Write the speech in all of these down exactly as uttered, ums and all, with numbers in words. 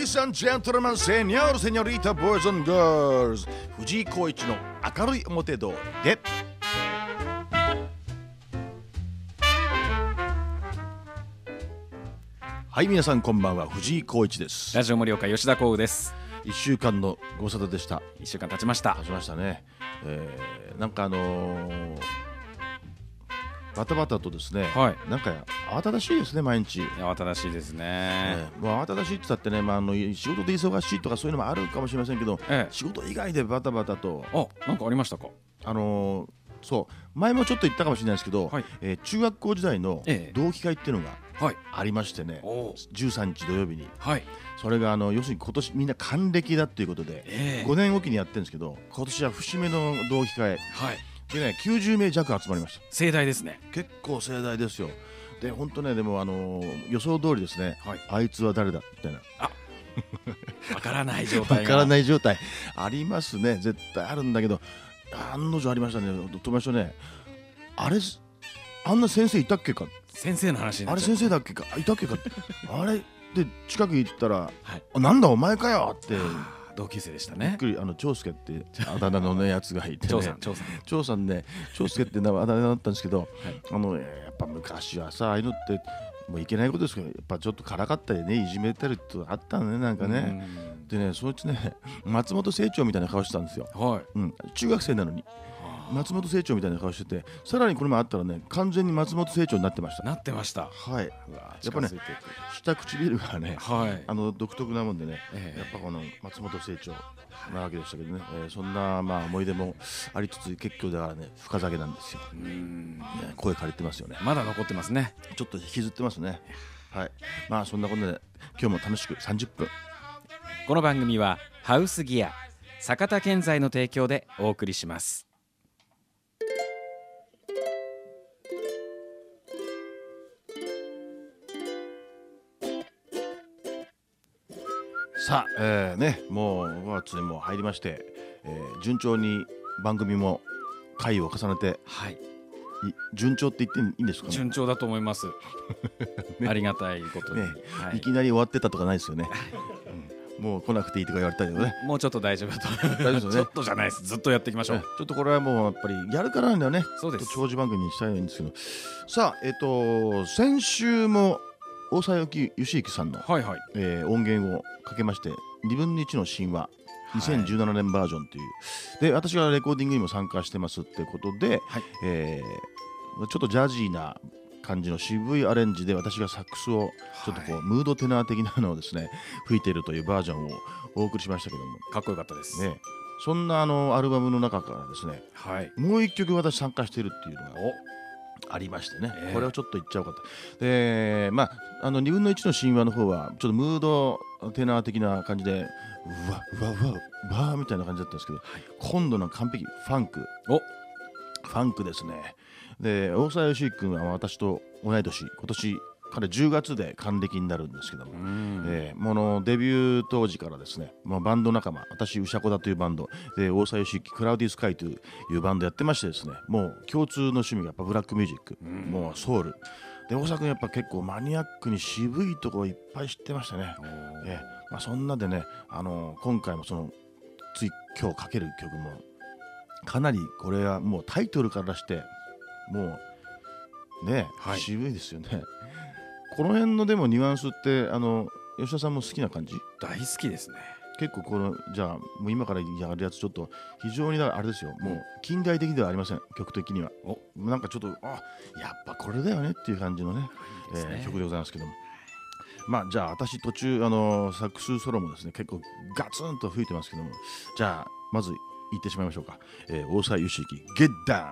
Ladies and gentlemen, Senor, Senorita, Boys and Girls 藤井浩一の明るい表通りではい、皆さんこんばんは、藤井浩一です。 ラジオ盛岡吉田光宇です。 いっしゅうかんのご無沙汰でした。 いっしゅうかん経ちました経ちましたね、えー、なんかあのー、バタバタとですね、はい、なんか慌ただしいですね、毎日。 慌ただしいですね、 えー、もう慌ただしいって言ったってね、まあ、あの仕事で忙しいとかそういうのもあるかもしれませんけど、ええ、仕事以外でバタバタと。 あ、なんかありましたか？ あのー、そう前もちょっと言ったかもしれないですけど、はい、えー、中学校時代の同期会っていうのがありましてね、はい、じゅうさんにち土曜日に、はい、それがあの要するに今年みんな還暦だっていうことで、えー、ごねんおきにやってるんですけど、今年は節目の同期会、はい、でね、きゅうじゅうめい弱集まりました。 盛大ですね。 結構盛大ですよ。で本当ね、でもあのー、予想通りですね、はい、あいつは誰だみたいな、 あわからない状態がわからない状態ありますね。絶対あるんだけど、案の定ありましたね。友達とね、あれあんな先生いたっけか、 先生の話になっちゃう。 あれ先生だっけか、いたっけかあれで近く行ったら、はい、あ、なんだお前かよって同級生でしたね。 びっくり。あの長介ってあだ名のねやつがいてね、 長さん長さん長さんね、長介って名前あだ名だったんですけど、はい、あのやっぱ昔はさ、ああいうのってもういけないことですけど、やっぱちょっとからかったりね、いじめたりってあったのね、なんかね。でね、そいつね、松本清張みたいな顔してたんですよ、はい、うん、中学生なのに松本清張みたいな顔してて、さらにこれもあったらね、完全に松本清張になってました。 なってました。 はい。やっぱね、下唇がね、はい、あの独特なもんでね、えー、やっぱこの松本清張なわけでしたけどね、えー、そんなまあ思い出もありつつ、結局だからね、深酒なんですよ。うーん、ね、声借りてますよね。 まだ残ってますね。 ちょっと引きずってますね。はい。まあそんなことで今日も楽しくさんじゅっぷん。 この番組はハウスギア坂田建材の提供でお送りします。 さあ、えーね、もうごがつにも入りまして、えー、順調に番組も回を重ねて、はい、順調って言っていいんですかね。 順調だと思います、ね、ありがたいことに、ね、 はい、いきなり終わってたとかないですよね、うん、もう来なくていいとか言われたけどね、 もうちょっと大丈夫だと思います。 大丈夫ですよね。 ちょっとじゃないです、ずっとやっていきましょう、ね、 ちょっとこれはもうやっぱりやるからなんだよね。 そうです。 長寿番組にしたいんですけど、さあ、えっと先週も大沢義之さんの、はいはい、えー、音源をかけまして、にぶんのいちの神話にせんじゅうななねんバージョンという、はい、で私がレコーディングにも参加してますってことで、はい、えー、ちょっとジャジーな感じの渋いアレンジで、私がサックスをちょっとこう、はい、ムードテナー的なのをですね吹いているというバージョンをお送りしましたけども、 かっこよかったですね。 そんなあのアルバムの中からですね、はい、もう一曲私参加しているっていうのがありましてね、えー、これをちょっと言っちゃおうかと。で、まあ、あのにぶんのいちの神話の方はちょっとムードテナー的な感じで、うわうわうわうわみたいな感じだったんですけど、はい、今度の完璧ファンク、おファンクですね。で、大沢義之君は私と同い年、今年彼じゅうがつで還暦になるんですけども、えー、ものデビュー当時からですね、まあ、バンド仲間、私ウシャコダというバンドで、大沢義之クラウディスカイというバンドやってましてですね、もう共通の趣味がやっぱブラックミュージック、もうソウルで、大沢君やっぱ結構マニアックに渋いところいっぱい知ってましたね。えーまあ、そんなでね、あのー、今回もそのつい今日かける曲もかなり、これはもうタイトルからしてもうね、はい、渋いですよね。この辺のでもニュアンスってあの吉田さんも好きな感じ？ 大好きですね。結構このじゃあもう今からやるやつちょっと非常にあれですよ、もう近代的ではありません、曲的には。おなんかちょっとあやっぱこれだよねっていう感じのね、いいですね、えー、曲でございますけども、まあじゃあ私途中あのサックスソロもですね結構ガツンと吹いてますけども、じゃあまず言ってしまいましょうか、えー、大沢義之ゲッダウン。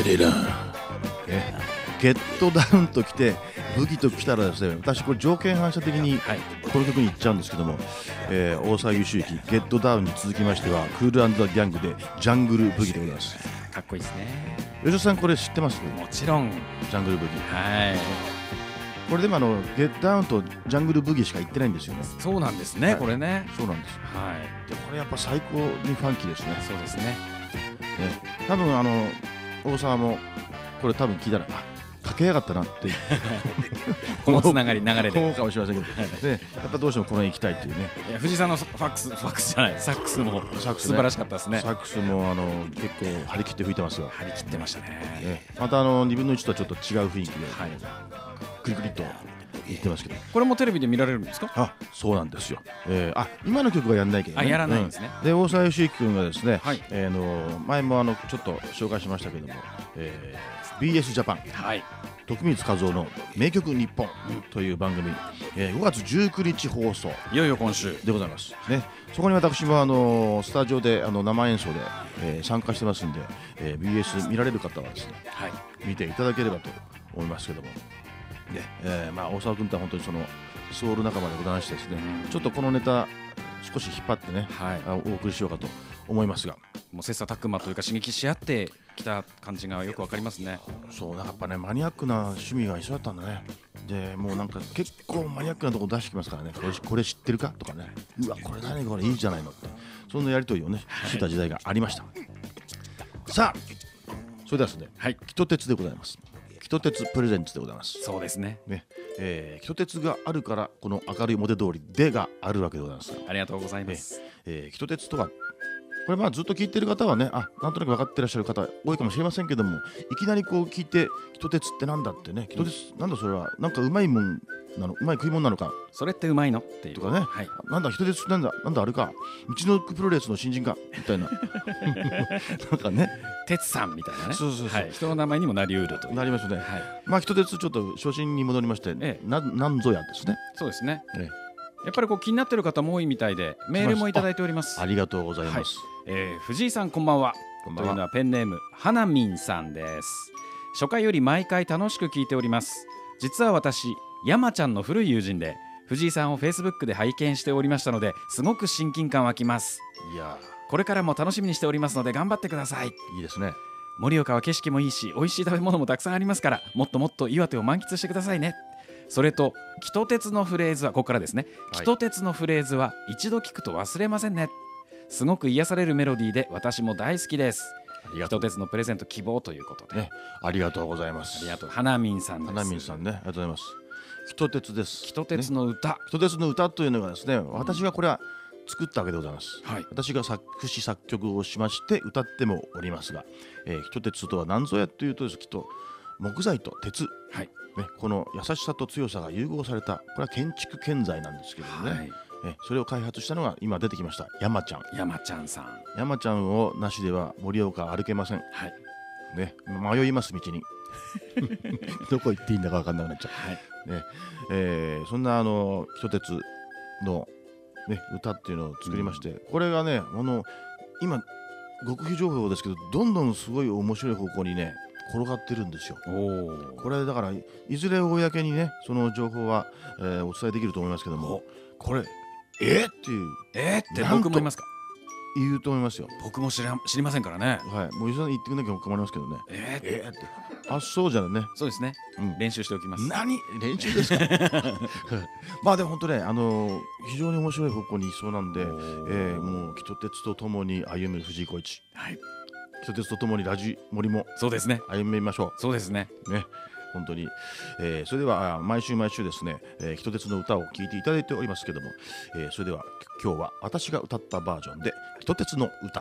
レラゲットダウンときてブギときたらですね、私これ条件反射的にこの曲に行っちゃうんですけども、えー、大沢良之ゲットダウンに続きましてはクール&ザ・ギャングでジャングルブギでございます。 かっこいいですね。 吉田さんこれ知ってます？ もちろんジャングルブギ。 はい。 これでもあのゲットダウンとジャングルブギしか言ってないんですよね。 そうなんですね、はい、これね。 そうなんです。 はい。 でこれやっぱ最高にファンキーですね。 そうですね。 ね、多分あの大沢もこれ多分聞いたらあかけやがったなってこのつながり流れで思うかもしれませんけど、ね、やっぱどうしてもこの辺行きたいっていうね。 いや藤井さんのファックスファックスじゃないサックスもサックス、ね、素晴らしかったですね。 サックスもあの結構張り切って吹いてますよ。 張り切ってました ね, ねまたあのにぶんのいちとはちょっと違う雰囲気で、はい、クリクリっと言ってますけど、 これもテレビで見られるんですか？ あ、そうなんですよ、えー、あ今の曲はやらないけど、ね、 あやらないんですね、 うん、で大沢良之君がですね、 はい、 えー、の前もあのちょっと紹介しましたけども、えー、ビーエス ジャパン、 はい、 徳光和夫の名曲日本という番組、えー、ごがつじゅうくにち放送、 いよいよ今週でございます、ね、そこに私もあのスタジオであの生演奏で、えー、参加してますんで、えー、ビーエス 見られる方はですね、はい、見ていただければと思いますけども、ねえーまあ、大沢君とは本当にそのソウル仲間でございましてですね、うん、ちょっとこのネタ少し引っ張ってね、はい、お送りしようかと思いますが、 もう切磋琢磨というか刺激し合ってきた感じがよくわかりますね。 そうやっぱねマニアックな趣味が一緒だったんだね。でもうなんか結構マニアックなところ出してきますからね、これ、これ知ってるかとかね、うわこれ何これいいじゃないのって、そんなやり取りをねしてた時代がありました。さあそれではですね、はい、キト鉄でございます。キト鉄プレゼンツでございます。 そうですね。 ね、えー、キト鉄があるからこの明るい表通りでがあるわけでございます。 ありがとうございます。 えー、キト鉄とはこれまあずっと聞いてる方はね、あなんとなく分かってらっしゃる方多いかもしれませんけども、いきなりこう聞いてキト鉄ってなんだってね、キト鉄、うん、なんだそれはなんかうまいもんなの、うまい食い物なのか、 それってうまいのっていうとかね、はい、なんだキト鉄なんだなんだあれか、うちのプロレスの新人かみたいななんかね、 鉄さんみたいなね、 そうそうそう、はい、 人の名前にもなりうるという、 なりますね、はい、まあキト鉄ちょっと初心に戻りまして、ええ、ななんぞやですね。 そうですね、ええ、やっぱりこう気になってる方も多いみたいでメールもいただいております。 あ, ありがとうございます、はい、 えー、藤井さんこんばんは。こんばんは。というのはペンネームはなみんさんです。初回より毎回楽しく聞いております。実は私山ちゃんの古い友人で藤井さんを フェイスブック で拝見しておりましたので、すごく親近感湧きます。いやこれからも楽しみにしておりますので頑張ってください。 いいですね。 盛岡は景色もいいし美味しい食べ物もたくさんありますから、もっともっと岩手を満喫してくださいね。それとキト鉄のフレーズはここからですね、はい、キト鉄のフレーズは一度聞くと忘れませんね。すごく癒されるメロディーで私も大好きです。キト鉄のプレゼント希望ということで、ね、 ありがとうございます。 ありがとう。はなみんさんです。 はなみんさんね、ありがとうございます。キト鉄です。 キト鉄の歌、ね、 キト鉄の歌というのがですね、私がこれは作ったわけでございます、はい、私が作詞作曲をしまして歌ってもおりますが、えー、キト鉄とは何ぞやというとです、きっと木材と鉄、はいね、この優しさと強さが融合された、これは建築建材なんですけどもね、はい、えそれを開発したのが今出てきました山ちゃん。 山ちゃんさん。 山ちゃんをなしでは盛岡歩けません、はいね、迷います道にどこ行っていいんだか分かんなくなっちゃう、はいねえー、そんなあのキト鉄の、ね、歌っていうのを作りまして、うん、これがねあの今極秘情報ですけどどんどんすごい面白い方向にね転がってるんですよ。これだからいずれ公にねその情報は、えー、お伝えできると思いますけども、これえー、っていうえー、って僕も言いますか言うと思いますよ。 僕も知ら知りませんからね。 はい、もう一緒に言ってくれなきゃ困りますけどね。えー、えー、ってあそうじゃね。 そうですね、うん、練習しておきます。 何練習ですかまあでも本当ねあのー、非常に面白い方向にいそうなんで、えー、もうキト鉄とともに歩む藤井浩一、はい、キト鉄とともにラジ森もそうですね歩みましょう。 そうですねね本当に、えー、それでは毎週毎週ですね、えー、キト鉄の歌を聴いていただいておりますけども、えー、それでは今日は私が歌ったバージョンでキト鉄の歌。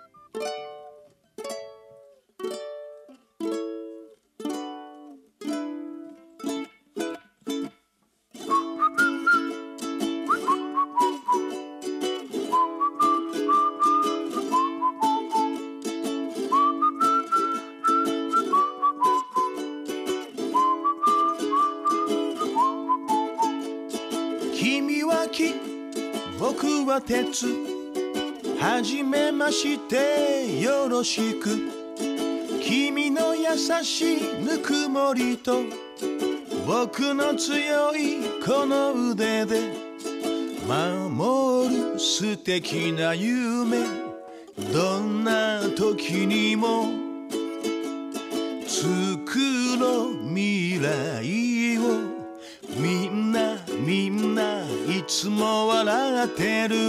君は木、僕は鉄、はじめましてよろしく。 君の優しいぬくもりと僕の強いこの腕で守る素敵な夢、どんな時にも作ろう未来を、みんなみんないつも笑ってる。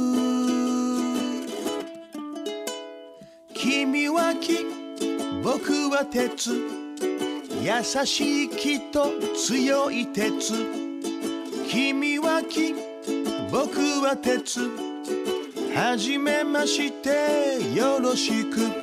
君は木、僕は鉄、優しい木と強い鉄。君は木、僕は鉄、はじめましてよろしく。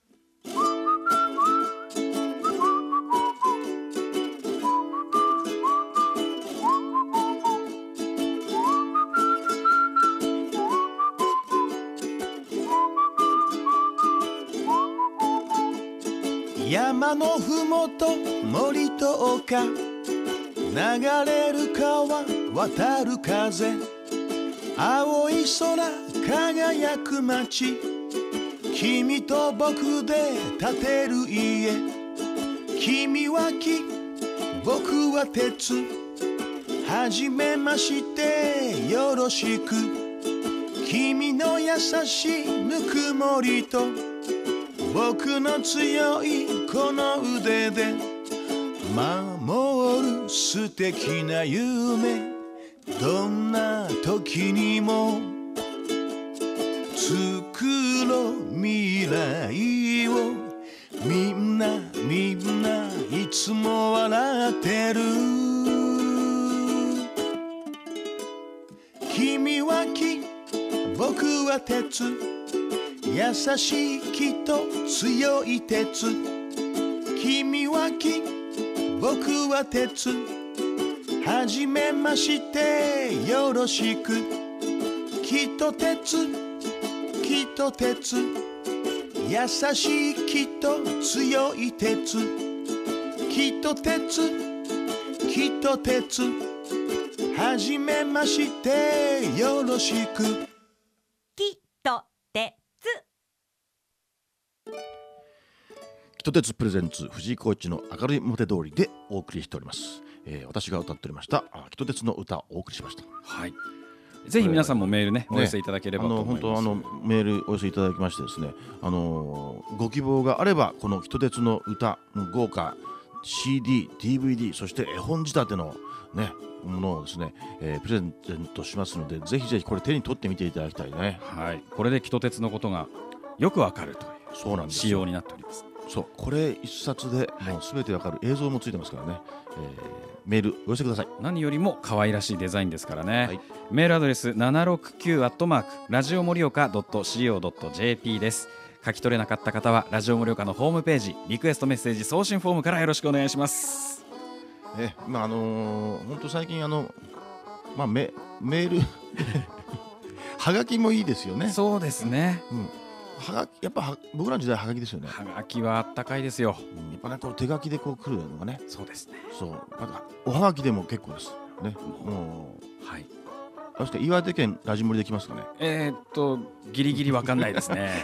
山のふもと森と丘、流れる川渡る風、青い空輝く街、君と僕で建てる家。君は木、僕は鉄、はじめましてよろしく。君の優しいぬくもりと僕の強いこの腕で守る素敵な夢、どんな時にも作ろう未来を、みんなみんないつも笑ってる。君は木、僕は鉄、優しい木と強い鉄。君は木、僕は鉄、はじめましてよろしく。木と鉄、木と鉄、優しい木と強い鉄。木と鉄、木と鉄、はじめましてよろしく。 木と鉄。 木と鉄プレゼンツ、藤井浩一の明るい表通りでお送りしております。えー、私が歌っておりました木と鉄の歌をお送りしました。 はい、ぜひ皆さんもメールね、お寄せいただければと思います。 あの本当あのメールお寄せいただきましてですね、あのご希望があればこの木と鉄の歌の豪華 シーディー、ディーブイディー、そして絵本仕立てのねものをですね、えー、プレゼントしますので、ぜひぜひこれ手に取ってみていただきたいね。 はい、これで木と鉄のことがよくわかるというそうなんです仕様になっております。 そう、これ一冊でもうすべてわかる、映像もついてますからね、えー、メールお寄せください。 何よりも可愛らしいデザインですからね、はい、メールアドレス ななろくきゅう アットマークラジオ盛岡 ドットシーオー ドット ジェーピー です。書き取れなかった方はラジオ盛岡のホームページリクエストメッセージ送信フォームからよろしくお願いします。 えまああのー、本当最近あの、まあ、メ, メールはがきもいいですよね。 そうですね、うん、 はがきやっぱは僕らの時代はがきですよね。 はがきはあったかいですよ、 うん、やっぱねこう手書きでこう来るのがね。 そうですね。 そうまだおはがきでも結構ですね。もうはい。確か岩手県ラジモリできますかね。 えー、っとギリギリわかんないですね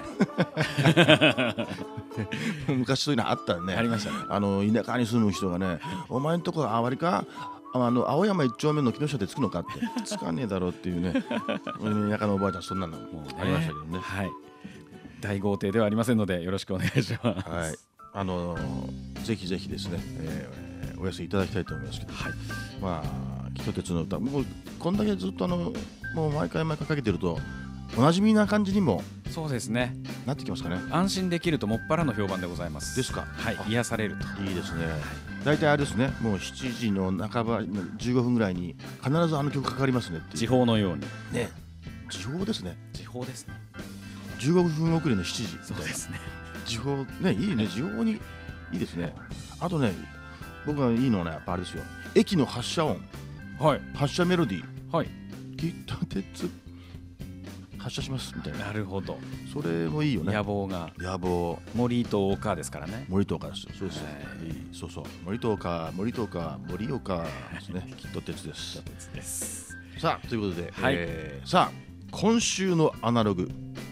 昔そういうのあったね。 ありましたね。 あの田舎に住む人がねお前んとこあわりかあの青山一丁目の木下でつくのかってつかねえだろうっていうね田舎のおばあちゃんそんなのもありましたけどね。 はい、大豪邸ではありませんのでよろしくお願いします。 はい、あのー、ぜひぜひですね、えー、お寄せいただきたいと思いますけど、はい、まあ木と鉄の歌もうこんだけずっとあのもう毎回毎回かけてるとおなじみな感じにもそうですねなってきますかね。 安心できるともっぱらの評判でございます。 ですか。 はい、癒されるといいですね。大体あれですね、もうしちじの半ばじゅうごふんぐらいに必ずあの曲かかりますねっていう。 時報のようにね。時報ですね。 時報ですね。 じゅうごふん遅れのしちじ。 そうですね。 時報ね、いいね。時報にいいですね。あとね、僕がいいのはね、やっぱあれですよ。駅の発車音、 はい、 発車メロディー、 はい、 木と鉄発車しますみたいな。 なるほど。 それもいいよね。 野望が野望。 森と岡ですからね。 森と岡です。そうです。そうそう。森と岡、森と岡、森岡ですね。木と鉄です。 鉄です。 さあということで、 はい、 えー、さあ今週のアナログ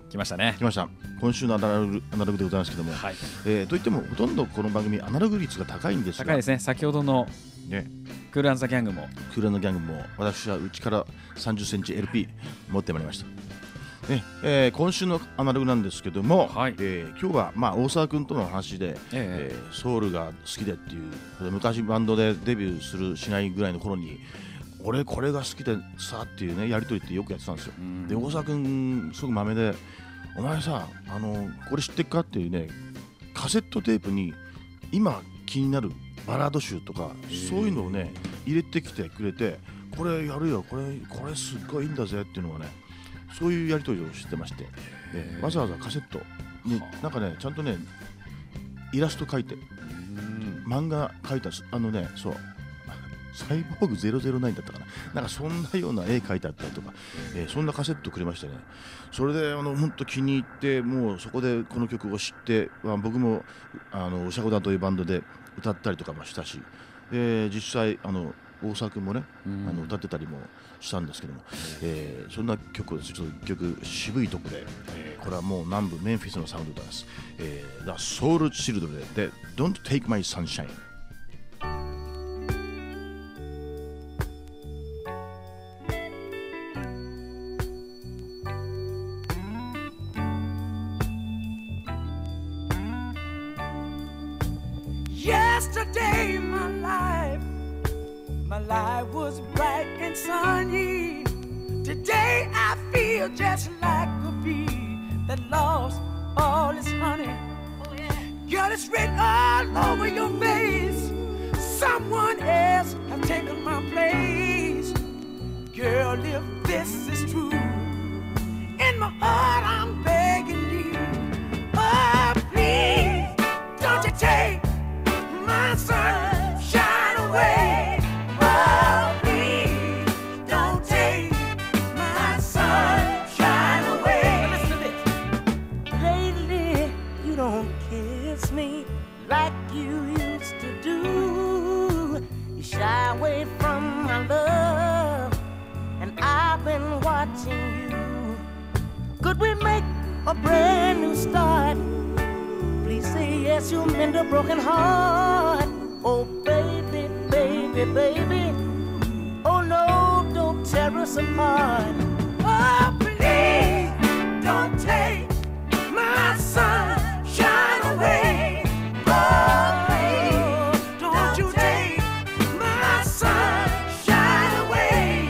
来ましたね。 来ました。今週のアナログ、アナログでございますけども、はい、えー、といってもほとんどこの番組アナログ率が高いんですが、 高いですね。先ほどの、ね、クール&ザ・ギャングもクール&ギャングも私はうちからさんじゅっセンチ エルピー 持ってまいりました。ねえー、今週のアナログなんですけども、はい、えー、今日は、まあ、大沢君との話で、えーえー、ソウルが好きでっていう昔バンドでデビューするしないぐらいの頃に俺これが好きでさっていうねやり取りってよくやってたんですよ。で大沢君すごくまめでお前さあのこれ知ってっかっていうねカセットテープに今気になるバラード集とかそういうのをね入れてきてくれてこれやるよこれこれすっごいいいんだぜっていうのがねそういうやり取りをしてまして、えー、わざわざカセットになんかねちゃんとねイラスト描いて漫画描いたあのねそうサイボーグゼロゼロナインだったかななんかそんなような絵描いてあったりとか、えー、そんなカセットくれましてねそれであの本当気に入ってもうそこでこの曲を知って、まあ、僕もあのおしゃこだというバンドで歌ったりとかもしたし、で実際あの大沢君もね、あの歌ってたりもしたんですけども、えー、そんな曲をちょっと一曲渋いとこで、えー、これはもう南部メンフィスのサウンドです、えー、The Soul Children で Don't Take My Sunshine。 Yesterday my life my life was bright and sunny. Today I feel just like a bee that lost all its honey. Oh, yeah. Girl, it's written all over your face. Someone else has taken my place. Girl, if this is true, in my heart I'm begging you, oh please, don't you take my sunshine away. Oh please, don't take my sunshine away. Listen to this. Lately you don't kiss me like you used to do. You shy away from my love, and I've been watching you. Could we make a brand new start? Please say yes, you'll mend a broken heart. Oh baby, baby, baby. Oh no, don't tear us apart. Oh please, don't take my sunshine away. Oh please, don't you take my sunshine away.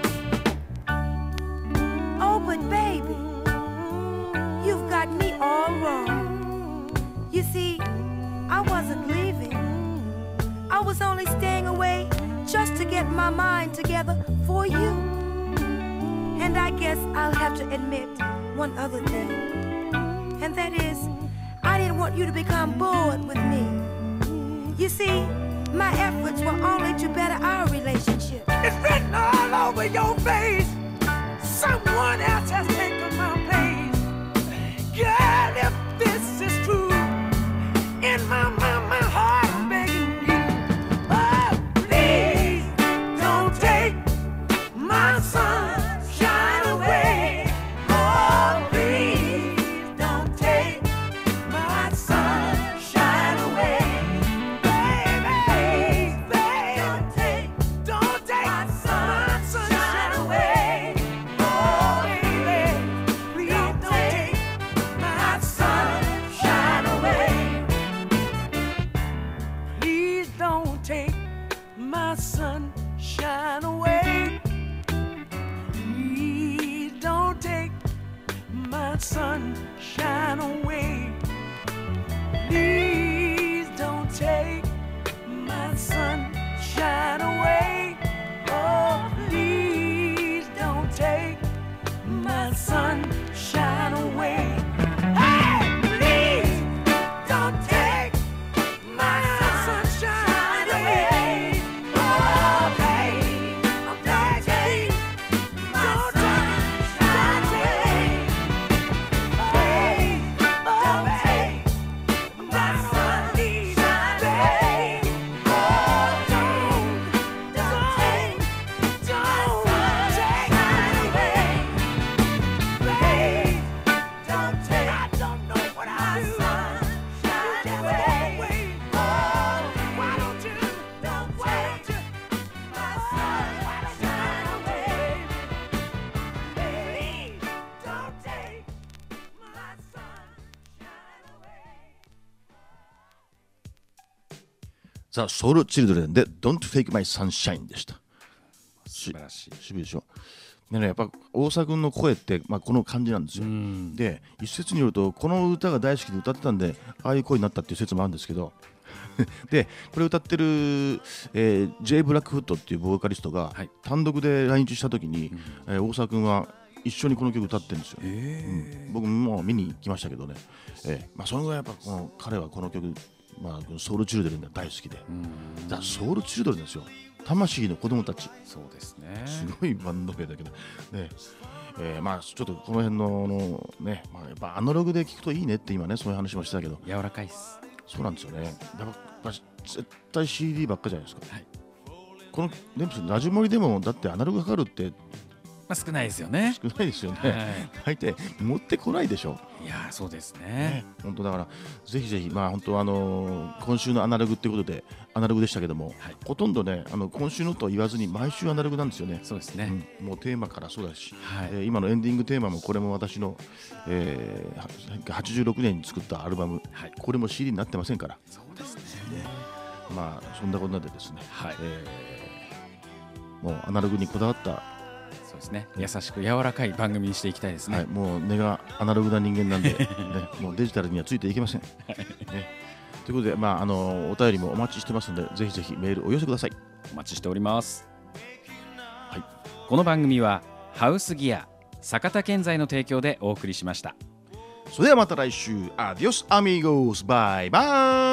Oh but baby, you've got me all wrong. You see, I wasn't leaving. I was only staying away just to get my mind together for you. And I guess I'll have to admit one other thing. And that is, I didn't want you to become bored with me. You see, my efforts were only to better our relationship. It's written all over your face. Someone else has taken my place. Girl, if this is true, in my mind, my heart is begging you. Oh, please, don't take my sunshine away. Oh, please, don't take my sunshine away. Baby, baby, don't take, don't take my sunshine away. Oh, baby, please don't take my sunshine away. Please don't take my sunshine away. Please don't take my sunshine away. Please don't take my sunshine away. Oh, please don't take my sunshine away. Hey, please don't take my sunshine away. Oh, babe, I'm begging, don't take my sunshine away. Babe, ザ・ソウル・チルドレンで Don't Fake My Sunshine でした。 素晴らしい。 渋いでしょ。でね、やっぱ大沢君の声って、まあ、この感じなんですよ。で一説によるとこの歌が大好きで歌ってたんでああいう声になったっていう説もあるんですけどでこれ歌ってる、えー、J ブラックフットっていうボーカリストが、はい、単独で来日した時に、うんえー、大沢君は一緒にこの曲歌ってるんですよ、えーうん、僕も見に行きましたけどね、えーまあ、そのぐらいやっぱこの彼はこの曲、まあ、ソウルチルドレンが大好きで、だソウルチルドレンですよ。魂の子供たち。 そうですね。 すごいバンド名だけど、ねえー、まあちょっとこの辺ののね、まあ、やっぱアナログで聞くといいねって今ねそういう話もしてたけど、 柔らかいっす。 そうなんですよね。だから絶対 シーディー ばっかじゃないですか。はい、このでもラジモリでもだってアナログかかるって。 まあ、少ないですよね。 少ないですよね。はい、大体持ってこないでしょ。 いやそうですね。 ね本当だからぜひぜひまあ本当あのー、今週のアナログってことでアナログでしたけども、はい、ほとんどねあの今週のとは言わずに毎週アナログなんですよね。 そうですね。 うん、もうテーマからそうだし、はいえー、今のエンディングテーマもこれも私の、えー、はちじゅうろくねんに作ったアルバム、はい、これも シーディー になってませんから。 そうですね。 ねまあそんなことなんでですね。はいえー、もうアナログにこだわったそうですね、優しく柔らかい番組にしていきたいですね、 はい、もう根がアナログな人間なんで、ね、もうデジタルにはついていけません、ね、ということで、まあ、あのお便りもお待ちしてますのでぜひぜひメールお寄せください。 お待ちしております、はい、この番組はハウスギア坂田建材の提供でお送りしました。 それではまた来週。アディオスアミゴスバイバイ。